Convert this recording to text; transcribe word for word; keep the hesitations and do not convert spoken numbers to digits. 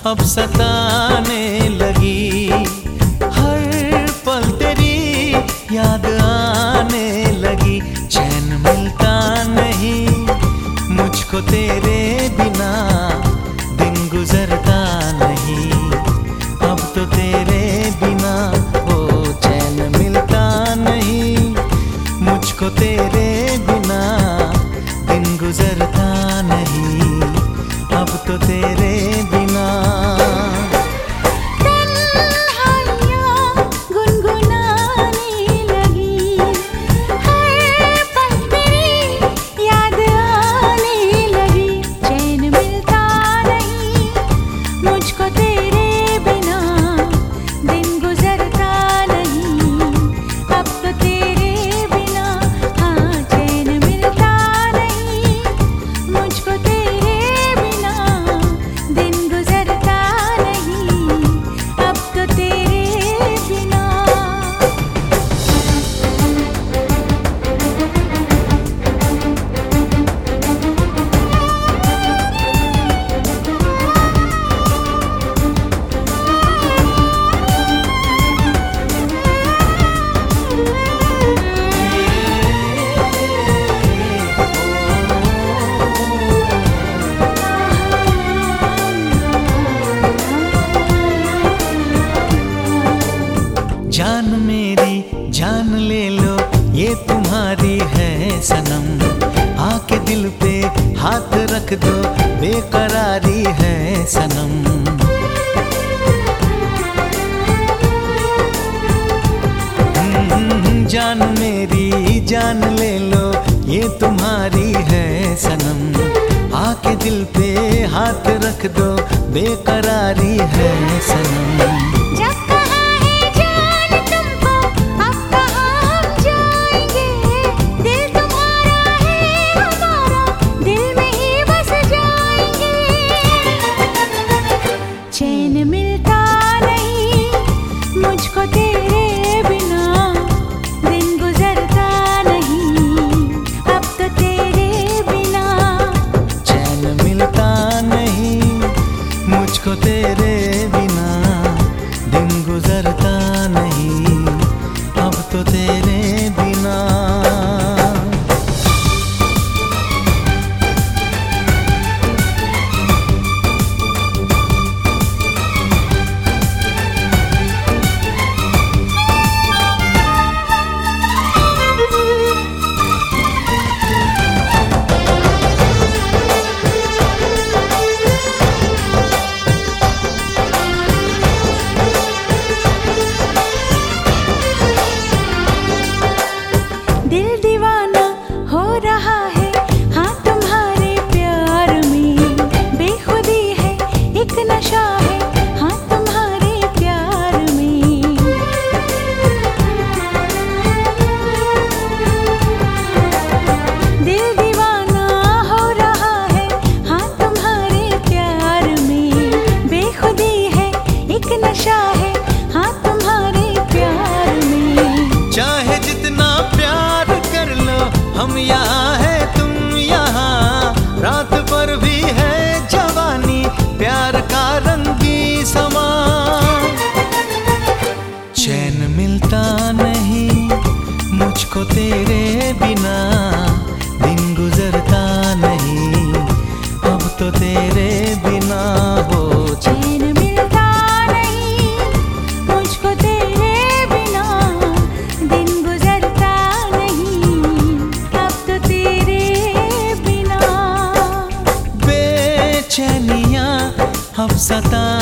अब सताने लगी। हर पल तेरी याद आने लगी। चैन मिलता नहीं मुझको तेरे बिना, दिन गुजरता नहीं अब तो तेरे बिना। ओ चैन मिलता नहीं मुझको तेरे बिना, दिन गुजरता नहीं अब तो तेरे बिना। जान मेरी जान ले लो ये तुम्हारी है सनम, आके दिल पे हाथ रख दो बेकरारी है सनम। जान मेरी जान ले लो ये तुम्हारी है सनम, आके दिल पे हाथ रख दो बेकरारी है सनम। चैन मिलता नहीं मुझको तेरे बिना, दिन गुजरता नहीं अब तो तेरे बिना। चैन मिलता नहीं मुझको तेरे बिना, दिन गुजरता नहीं अब तो तेरे बिना। दिल दीवाना हो रहा है हाँ तुम्हारे प्यार में, बेखुदी है एक नशा है हाँ तुम्हारे प्यार में। दिल दीवाना हो रहा है हाँ तुम्हारे प्यार में, बेखुदी है एक नशा है हाँ तुम्हारे प्यार में। चाहे जितना प्यार कर लो हम यहाँ है तुम यहाँ, रात भर भी है जवानी प्यार का रंगी समा। चैन मिलता नहीं मुझको तेरे बिना, दिन गुजरता नहीं अब तो तेरे बिना। हो चैन मिलता नहीं मुझको तेरे बिना, दिन गुजरता नहीं अब तो तेरे बिना। बेचैनियाँ अब सता